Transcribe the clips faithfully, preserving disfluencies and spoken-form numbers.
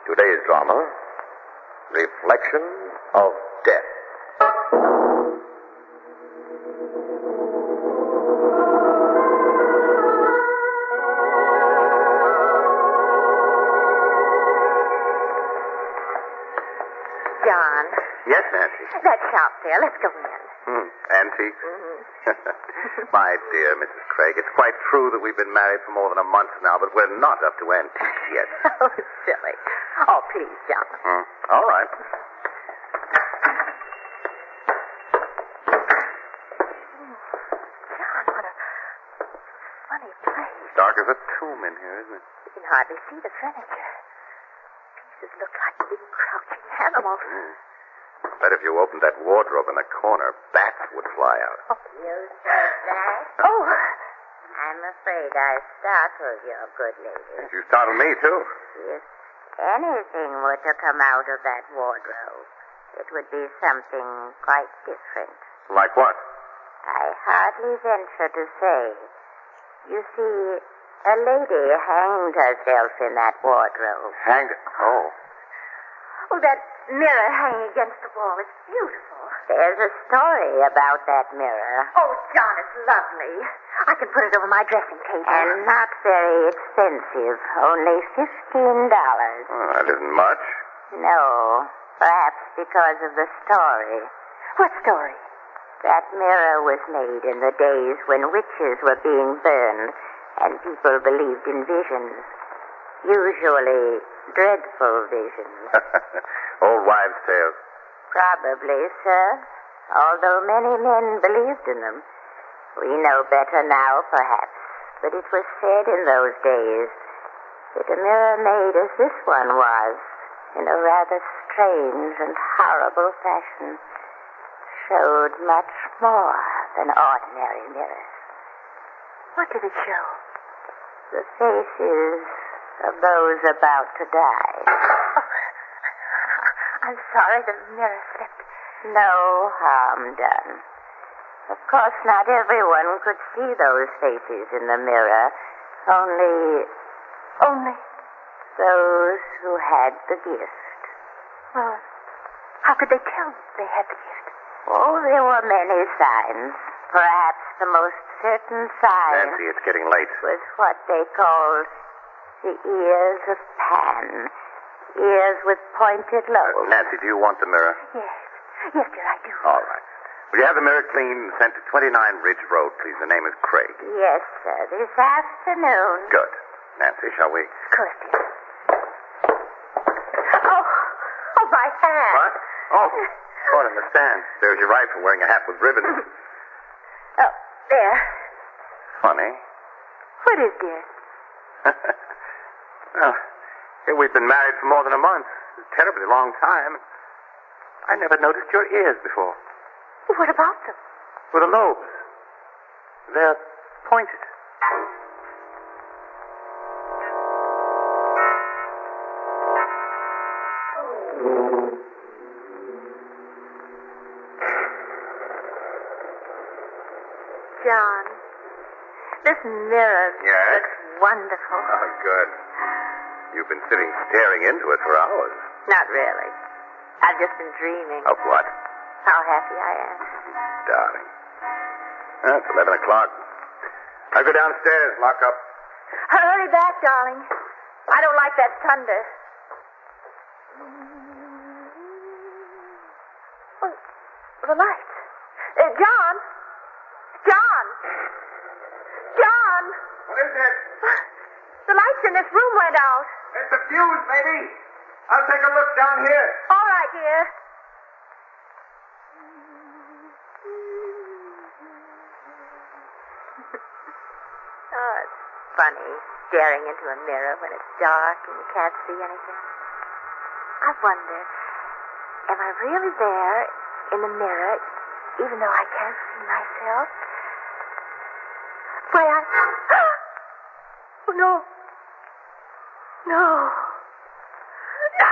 Today's drama, Reflection of Death. John. Yes, Nancy. That shop there. Let's go in. Hmm. Antiques? Mm-hmm. My dear Missus Craig, it's quite true that we've been married for more than a month now, but we're not up to antiques yet. Oh, silly. Oh, please, John. Hmm. All right. John, what a funny place. Dark as a tomb in here, isn't it? You can hardly see the furniture. Pieces look like big crouching animals. Hmm. Bet if you opened that wardrobe in the corner, bats would fly out. You said that? Oh, I'm afraid I startled your good lady. You startled me, too. If anything were to come out of that wardrobe, it would be something quite different. Like what? I hardly venture to say. You see, a lady hanged herself in that wardrobe. Hanged? Oh. oh, that mirror hanging against the wall is beautiful. There's a story about that mirror. Oh, John, it's lovely. I can put it over my dressing table. And not very expensive. Only fifteen dollars. Oh, that isn't much. No, perhaps because of the story. What story? That mirror was made in the days when witches were being burned and people believed in visions. Usually dreadful visions. Old wives' tales. Probably, sir. Although many men believed in them. We know better now, perhaps. But it was said in those days that a mirror made as this one was, in a rather strange and horrible fashion, showed much more than ordinary mirrors. What did it show? The faces of those about to die. Oh, I'm sorry the mirror slipped. No harm done. Of course, not everyone could see those faces in the mirror. Only... Only? Those who had the gift. Well, how could they tell they had the gift? Oh, there were many signs. Perhaps the most certain sign... Nancy, it's getting late. ...was what they called the ears of Pan. Ears with pointed lobes. Uh, Nancy, do you want the mirror? Yes. Yes, dear, I do. All right. Will you have the mirror cleaned and sent to twenty-nine Ridge Road, please? The name is Craig. Yes, sir. This afternoon. Good. Nancy, shall we? Of course, dear. Oh, oh, my hand. What? Oh, caught in the stand. There's your rifle wearing a hat with ribbons. Oh, there. Funny. What is, dear? Well, here we've been married for more than a month. A terribly long time. I never noticed your ears before. What about them? With the lobes. They're pointed. John, this mirror Yes? looks wonderful. Oh, good. You've been sitting staring into it for hours. Not really. I've just been dreaming Of what? how happy I am. Darling. Well, it's eleven o'clock. I'll go downstairs, lock up. Hurry back, darling. I don't like that thunder. Oh, the lights. Uh, John? John? John? What is it? The lights in this room went out. It's the fuse, maybe. I'll take a look down here. All right, dear. Oh, it's funny staring into a mirror when it's dark and you can't see anything. I wonder, am I really there in the mirror even though I can't see myself? Why, I... Oh, no. No. No!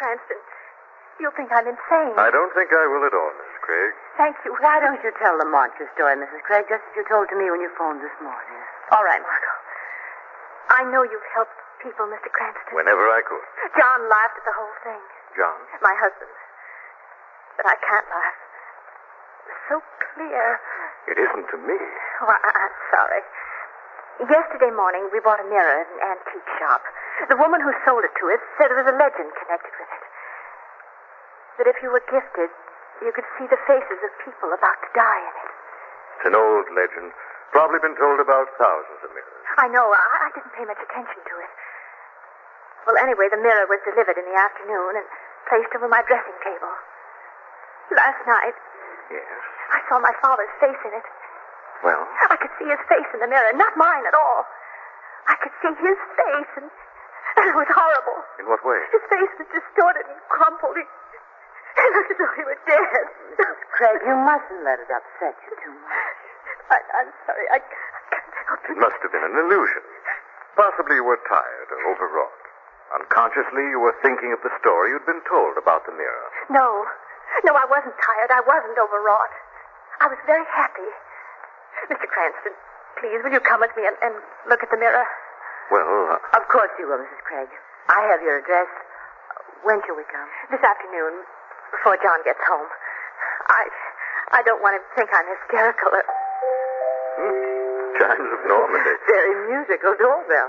Cranston, you'll think I'm insane. I don't think I will at all, Missus Craig. Thank you. Why don't you tell Lamont your story, Missus Craig, just as you told to me when you phoned this morning? All right, Margot. I know you've helped people, Mister Cranston. Whenever I could. John laughed at the whole thing. John? My husband. But I can't laugh. It was so clear. It isn't to me. Oh, I- I'm sorry. Yesterday morning, we bought a mirror at an antique shop. The woman who sold it to us said there was a legend connected with it. That if you were gifted, you could see the faces of people about to die in it. It's an old legend. Probably been told about thousands of mirrors. I know. I, I didn't pay much attention to it. Well, anyway, the mirror was delivered in the afternoon and placed over my dressing table. Last night, Yes. I saw my father's face in it. Well? I could see his face in the mirror, not mine at all. I could see his face, and, and it was horrible. In what way? His face was distorted and crumpled. He, he looked as though he were dead. Craig, you mustn't let it upset you too much. I, I'm sorry. I, I can't help it. It must have been an illusion. Possibly you were tired or overwrought. Unconsciously, you were thinking of the story you'd been told about the mirror. No. No, I wasn't tired. I wasn't overwrought. I was very happy. Mister Cranston, please, will you come with me and, and look at the mirror? Well, uh, Of course you will, Missus Craig. I have your address. When shall we come? This afternoon, before John gets home. I I don't want him to think I'm hysterical. Or... chimes of Normandy. Very musical doorbell.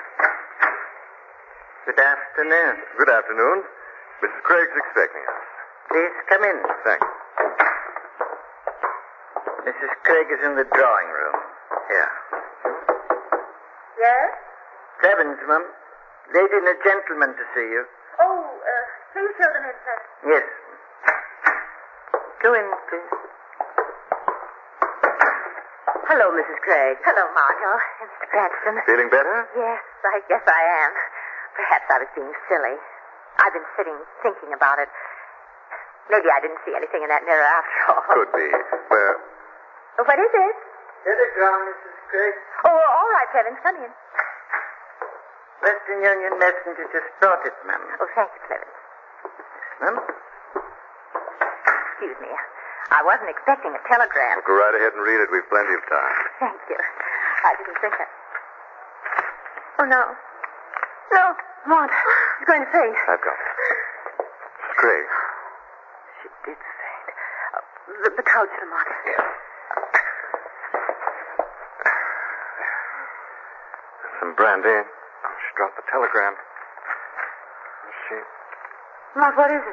Good afternoon. Good afternoon. Missus Craig's expecting us. Please come in. Thanks. Missus Craig is in the drawing room. Here. Yes? Evans, ma'am. Lady and a gentleman to see you. Oh, uh, please show them in, sir. Yes. Go in, please. Hello, Missus Craig. Hello, Margot. Mister Cranston. Feeling better? Yes, I guess I am. Perhaps I was being silly. I've been sitting thinking about it. Maybe I didn't see anything in that mirror after all. Could be. Where? What is it? Telegram, Missus Craig. Oh, all right, Clevins, come in. Western Union messenger just brought it, ma'am. Oh, thank you, Clevins. Ma'am? Excuse me. I wasn't expecting a telegram. Well, go right ahead and read it. We've plenty of time. Thank you. I didn't think that. Oh, no. No, Maude. He's going to faint. I've got it. Missus Craig. She did faint. Uh, the, the couch, Lamont. Yes. Some brandy. Oh, she dropped the telegram. Let's see. Maude, what is it?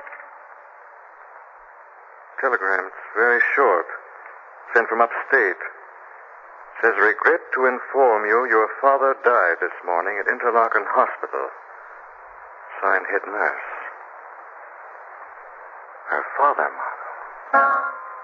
Telegram. It's very short. Sent from upstate. Says, regret to inform you your father died this morning at Interlaken Hospital. Signed, head nurse. Her father, Margot.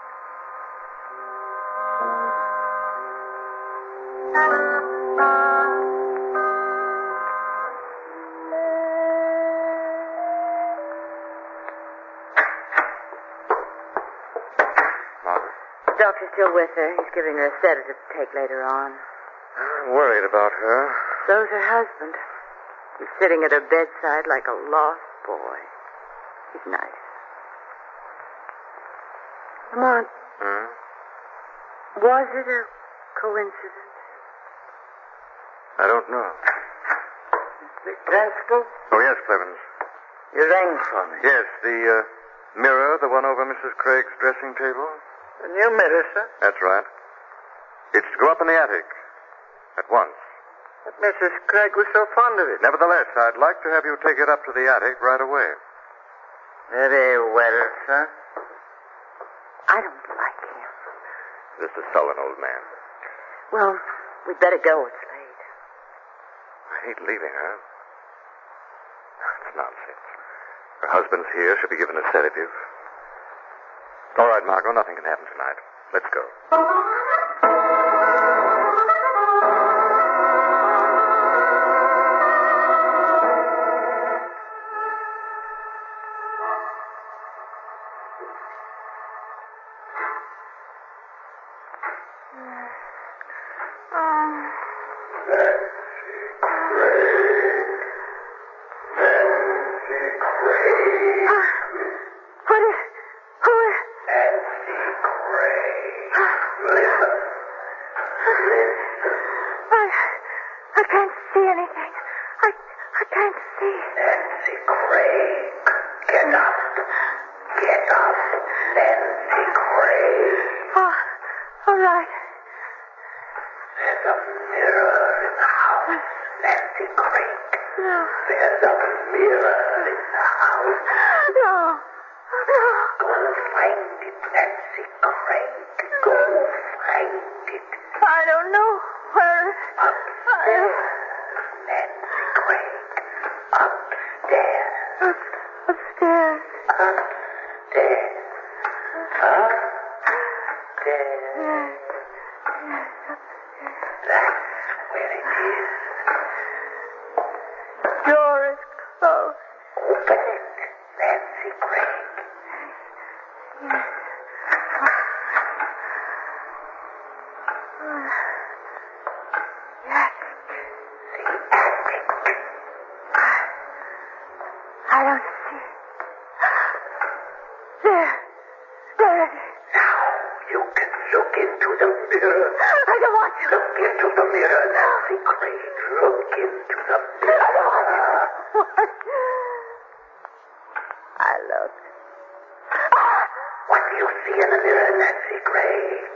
The doctor's still with her. He's giving her a sedative to take later on. I'm worried about her. So's her husband. He's sitting at her bedside like a lost boy. He's nice. Lamont, Hmm? was it a coincidence? I don't know. Mister Cranston, Oh, yes, Clevins. you rang for me. Yes, the uh, mirror, the one over Missus Craig's dressing table. A new mirror, sir. That's right. It's to go up in the attic. At once. But Missus Craig was so fond of it. Nevertheless, I'd like to have you take it up to the attic right away. Very well, sir. I don't like him. Just a sullen old man. Well, we'd better go. It's late. I hate leaving her. It's nonsense. Her husband's here. She'll be given a sedative. All right, Margot, nothing can happen tonight. Let's go. Oh. Craig. Get up. Get up, Nancy Craig. Oh, all right. There's a mirror in the house, Nancy Craig. No. There's a mirror in the house. No. No. Go find it, Nancy Craig. Go find it. I don't know where. Upstairs, Nancy Craig. Upstairs. Up, upstairs. Upstairs. Upstairs. Yes. Yes, upstairs. That's where it is. Door is closed. Open it, Nancy Craig. Yes. Yes. The attic. I don't see. There. There it is. Now you can look into the mirror. I don't want to. Look into the mirror, Nancy Craig. Look into the mirror. What? I look. What do you see in the mirror, Nancy Craig?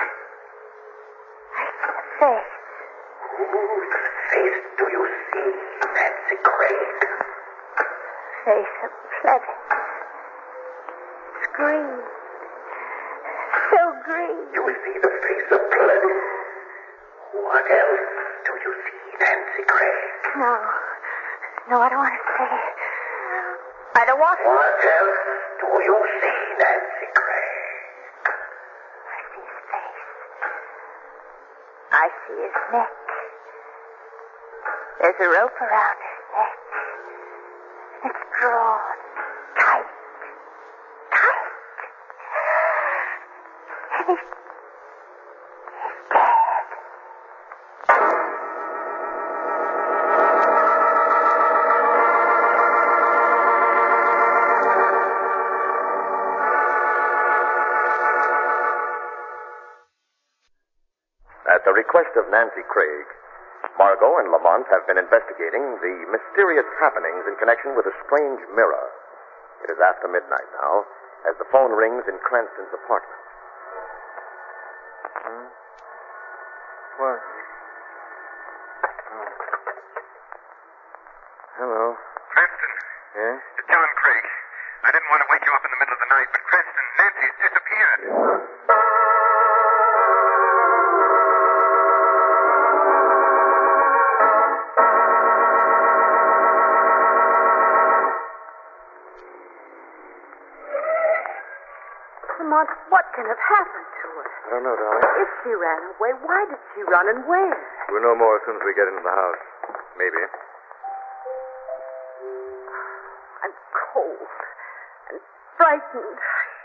I see a face. Whose face do you see, Nancy Craig? Face of Clement. It's green. So green. You see the face of Clement. What else do you see, Nancy Craig? No. No, I don't want to say it. I don't want to. What else do you see, Nancy Craig? I see his face. I see his neck. There's a rope around his neck. It's drawn tight. Tight. And he's... he's dead. At the request of Nancy Craig, Margot and Lamont have been investigating the mysterious happenings in connection with a strange mirror. It is after midnight now, as the phone rings in Cranston's apartment. Hmm? What? Oh. Hello. Cranston. Yeah? It's John Craig. I didn't want to wake you up in the middle of the night, but Cranston, Nancy's disappeared. Lamont, what can have happened to her? I don't know, darling. If she ran away, why did she run and where? We'll know more as soon as we get into the house. Maybe. I'm cold and frightened.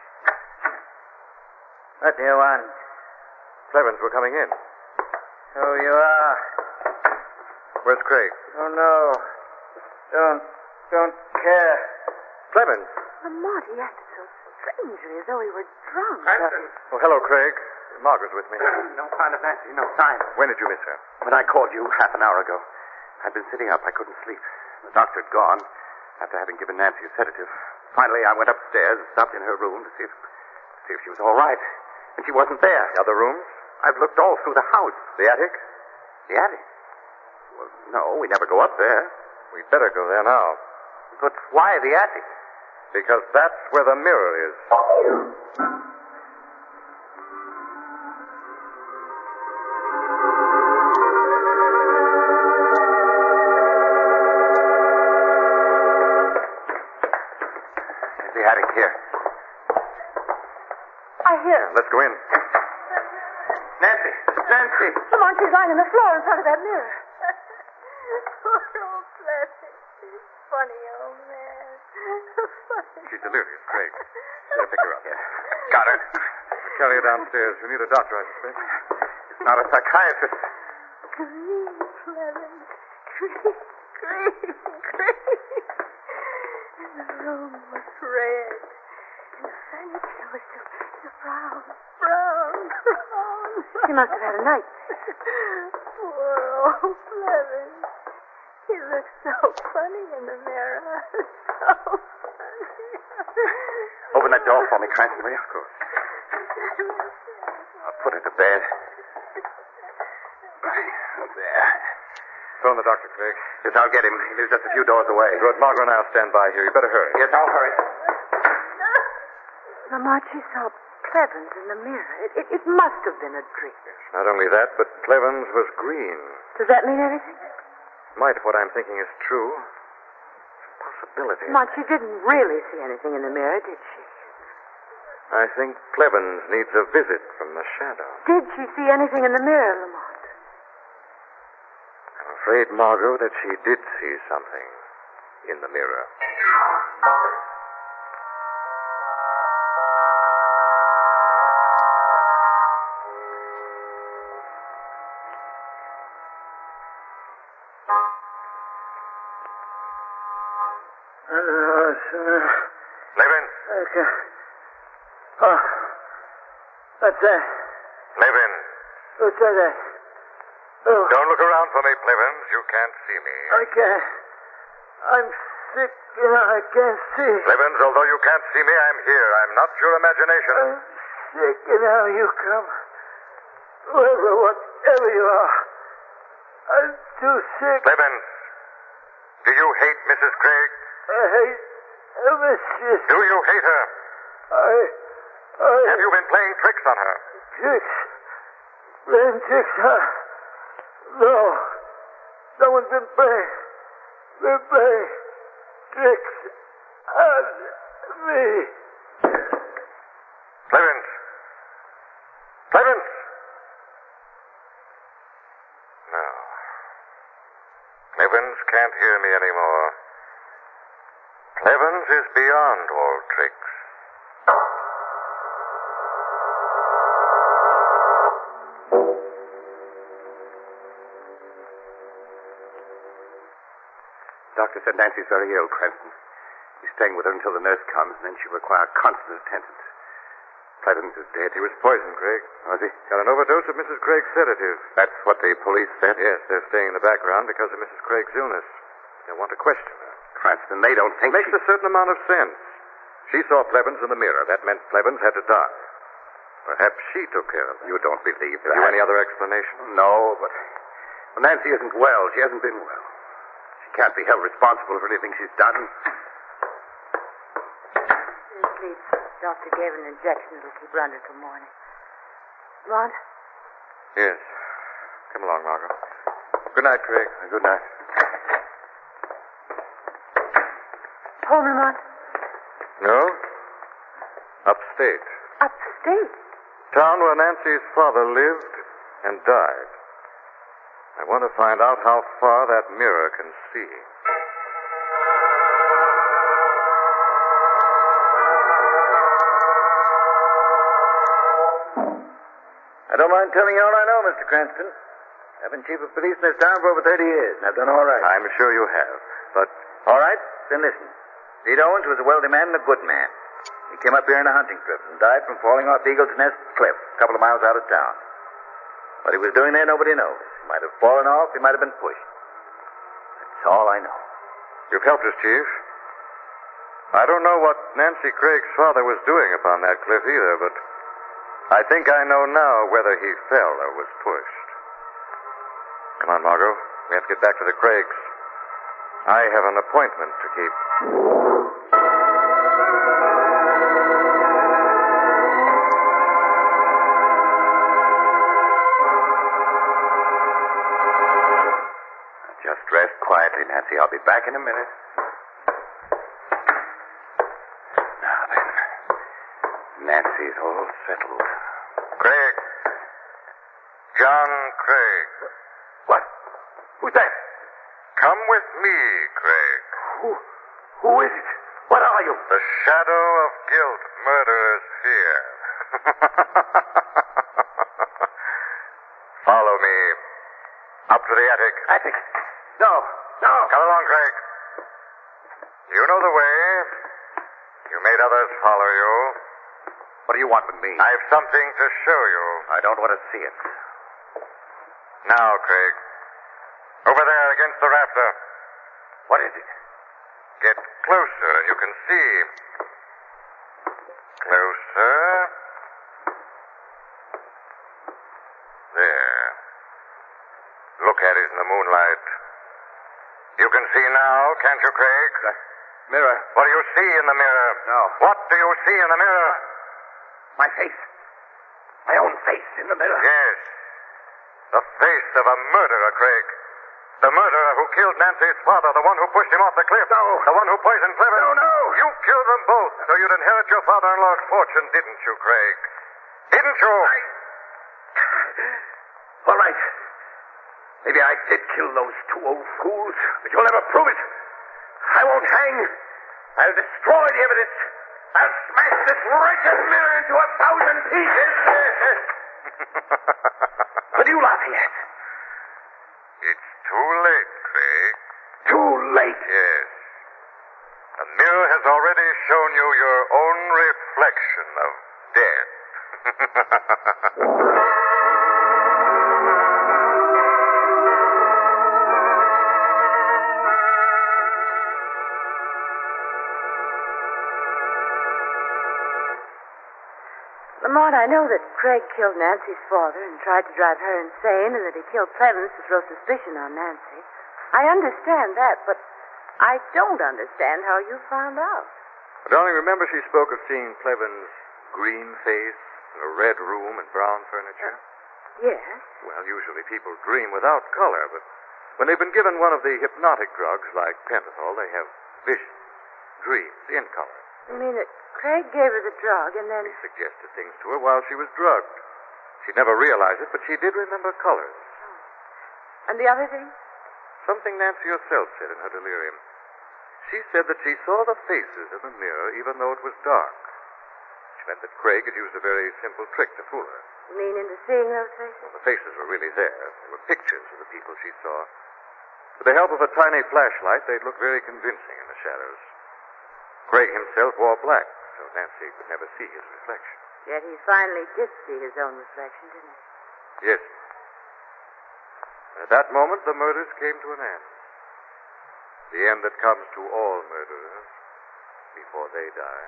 What do you want? Clevens, we're coming in. So you are. Where's Craig? Oh, no. Don't, don't care. Clevens! Lamont, he acted so strangely, as though he were drunk. Cranston. Oh, hello, Craig. Margaret's with me. No sign of Nancy, no sign. When did you miss her? When I called you half an hour ago, I'd been sitting up. I couldn't sleep. The doctor had gone after having given Nancy a sedative. Finally, I went upstairs and stopped in her room to see if, see if she was all right. And she wasn't there. The other rooms? I've looked all through the house. The attic? The attic? Well, no, we never go up there. We'd better go there now. But why the attic? Because that's where the mirror is. There's the attic here. I hear him. Let's go in. Nancy! Nancy! Lamont, she's lying on the floor in front of that mirror. Poor old Clement. He's funny, old man. Funny. She's delirious, Craig. Better pick her up. Got her. We'll carry her downstairs. We need a doctor, I suspect. It's not a psychiatrist. Green, Clement. Green, green, green. And the room was red. And the furniture was so, so brown, brown, brown. She must have had a night. Poor old Clement. You look so funny in the mirror. So funny. Open that door for me, Cranston, will you? Of course. I'll put her to bed. Right, there. Phone the doctor, Craig. Yes, I'll get him. He lives just a few doors away. Good. Margot and I'll stand by here. You better hurry. Yes, I'll hurry. Lamont, she saw Plevens in the mirror. It, it, it must have been a dream. Not only that, but Plevens was green. Does that mean anything? Might what I'm thinking is true. It's a possibility. Lamont, she didn't really see anything in the mirror, did she? I think Plevens needs a visit from the shadow. Did she see anything in the mirror, Lamont? I'm afraid, Margot, that she did see something in the mirror. Hello, sir. Plevens! Okay. Oh, what's that? Plevens! What's that? Oh, Don't look around for me, Plevens. You can't see me. I can't. I'm sick and I can't see. Plevens, although you can't see me, I'm here. I'm not your imagination. I'm sick and now you come. Whoever, whatever you are. I'm too sick. Plevens, do you hate Missus Craig? I hate her mistress. Do you hate her? I, I... Have you been playing tricks on her? Tricks? Playing tricks, huh? No. Someone's been playing. Been playing tricks on me. Plevens! Plevens! No. Plevens can't hear me anymore. Plevens is beyond all tricks. Doctor said Nancy's very ill, Cranston. He's staying with her until the nurse comes, and then she'll require constant attendance. Plevens is dead. He was poisoned, Craig. Was he? Got an overdose of Missus Craig's sedative. That's what the police said? Yes, they're staying in the background because of Missus Craig's illness. They want to question her. Cranston, they don't think... Makes she... a certain amount of sense. She saw Plevens in the mirror. That meant Plevens had to die. Perhaps she took care of it. You don't believe Have that? you any other explanation? No, but... Well, Nancy isn't well. She hasn't been well. She can't be held responsible for anything she's done. Sleep. Doctor gave an injection that'll keep her under till morning. Lamont? Yes. Come along, Margot. Good night, Craig. Good night. Home, Lamont? No? Upstate. Upstate? Town where Nancy's father lived and died. I want to find out how far that mirror can see. I don't mind telling you all I know, Mister Cranston. I've been chief of police in this town for over thirty years, and I've done all right. I'm sure you have, but... All right? Then listen. Pete Owens was a wealthy man and a good man. He came up here in a hunting trip and died from falling off Eagle's Nest Cliff, a couple of miles out of town. What he was doing there, nobody knows. He might have fallen off, he might have been pushed. That's all I know. You've helped us, Chief. I don't know what Nancy Craig's father was doing upon that cliff either, but I think I know now whether he fell or was pushed. Come on, Margot. We have to get back to the Craigs. I have an appointment to keep. Just rest quietly, Nancy. I'll be back in a minute. Now then. Nancy's all settled. Craig. John Craig. What? Who's that? Come with me, Craig. Who? Who is it? What are you? The shadow of guilt, murderer's fear. Follow me. Up to the attic. Attic? No, no. Come along, Craig. You know the way. You made others follow you. What do you want with me? I've something to show you. I don't want to see it. Now, Craig. Over there against the rafter. What is it? Get closer and you can see. Closer. There. Look at it in the moonlight. You can see now, can't you, Craig? The mirror. What do you see in the mirror? No. What do you see in the mirror? My face. My own face in the mirror. Yes. The face of a murderer, Craig. The murderer who killed Nancy's father, the one who pushed him off the cliff. No. The one who poisoned Clevin. No, no. You killed them both, so you'd inherit your father-in-law's fortune, didn't you, Craig? Didn't you? I... All right. Maybe I did kill those two old fools, but you'll never prove it. I won't hang. I'll destroy the evidence. I'll smash this wretched mirror into a thousand pieces. What are you laughing at? It's too late, Craig. Too late. Yes. The mirror has already shown you your own reflection of death. Lamont, I know that Craig killed Nancy's father and tried to drive her insane, and that he killed Clevens to throw suspicion on Nancy. I understand that, but I don't understand how you found out. But only remember she spoke of seeing Cleven's green face, a red room, and brown furniture? Yes. Well, usually people dream without color, but when they've been given one of the hypnotic drugs like pentothal, they have visions, dreams in color. You mean that Craig gave her the drug and then... He suggested things to her while she was drugged. She'd never realize it, but she did remember colors. Oh. And the other thing? Something Nancy herself said in her delirium. She said that she saw the faces in the mirror even though it was dark. Which meant that Craig had used a very simple trick to fool her. You mean into seeing those faces? Well, the faces were really there. They were pictures of the people she saw. With the help of a tiny flashlight, they'd look very convincing in the shadows. Craig himself wore black, so Nancy could never see his reflection. Yet he finally did see his own reflection, didn't he? Yes. And at that moment, the murders came to an end. The end that comes to all murderers before they die.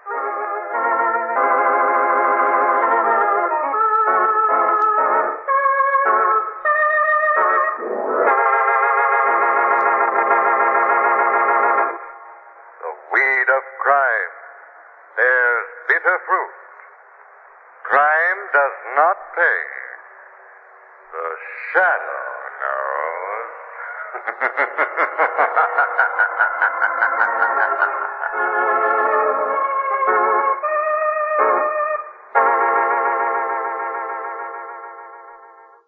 Crime bears bitter fruit. Crime does not pay. The shadow knows.